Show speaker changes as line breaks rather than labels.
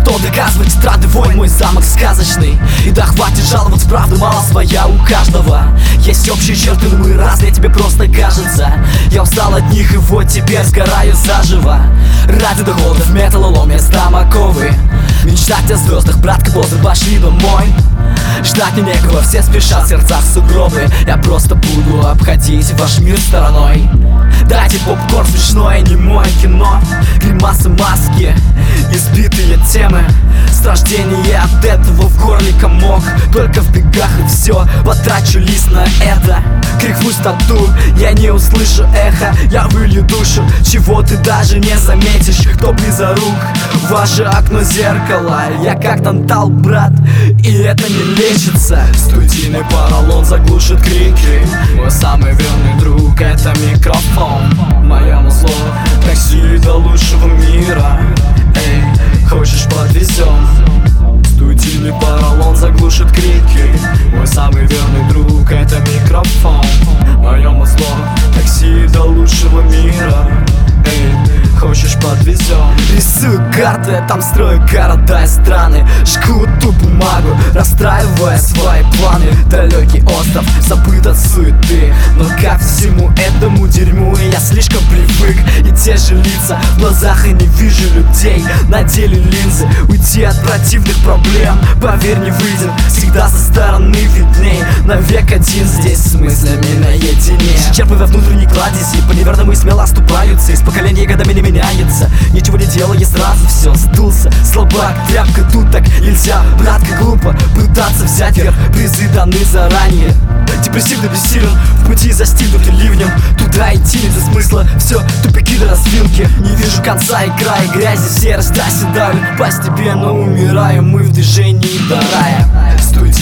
что доказывать, эстрады вой, мой замок сказочный. И да хватит жаловаться, правда мало своя у каждого. Есть общие черты, но мы разные, тебе просто кажется. Я устал от них и вот теперь сгораю заживо. Ради доходов металлолом я сдам оковы. Мечтать о звездах, братка, позы пошли домой. Ждать мне некого, все спешат, в сердцах сугробы. Я просто буду обходить ваш мир стороной. Дайте попкорн, смешное, не мое кино. Гримасы, маски, избитые темы. Страждение от этого в горле комок. Только в бегах и все, потрачу лист на это. Крик в пустоту, я не услышу эхо. Я вылью душу, чего ты даже не заметишь. Кто близорук, ваше окно зеркало. Я как тантал, брат, и это не лечится. Студийный поролон заглушит крики. Мой самый верный друг — это микрофон. Моему слову такси до лучшего мира. Эй, хочешь, подвезем? Студийный поролон заглушит крики. Мой самый верный друг — это микрофон. Моему слову такси до лучшего мира. Эй, хочешь, подвезем? Рисую карты, там строю города и страны. Жгу ту бумагу, расстраивая свои планы. Далекий остров, забыт от суеты. Но ко всему этому дерьму я слишком привык. И те же лица в глазах, и не вижу людей. Надели линзы, уйти от противных проблем. Поверь, не выйдет, всегда со стороны видней. Навек один здесь с мыслями наедине. Черпывая внутренний кладези, по неверному и смело оступаются. Из поколения годами не меняется. Ничего не делая, сразу все сдулся. Слабак, тряпка, тут так нельзя. Братка, глупо пытаться взять верх. Призы даны заранее. Депрессивно бессилен, в пути застигнутый ливнем. Туда идти нет смысла, все, тупики до развилки. Не вижу конца и края, грязи, серость оседают. Постепенно умираем, мы в движении до рая.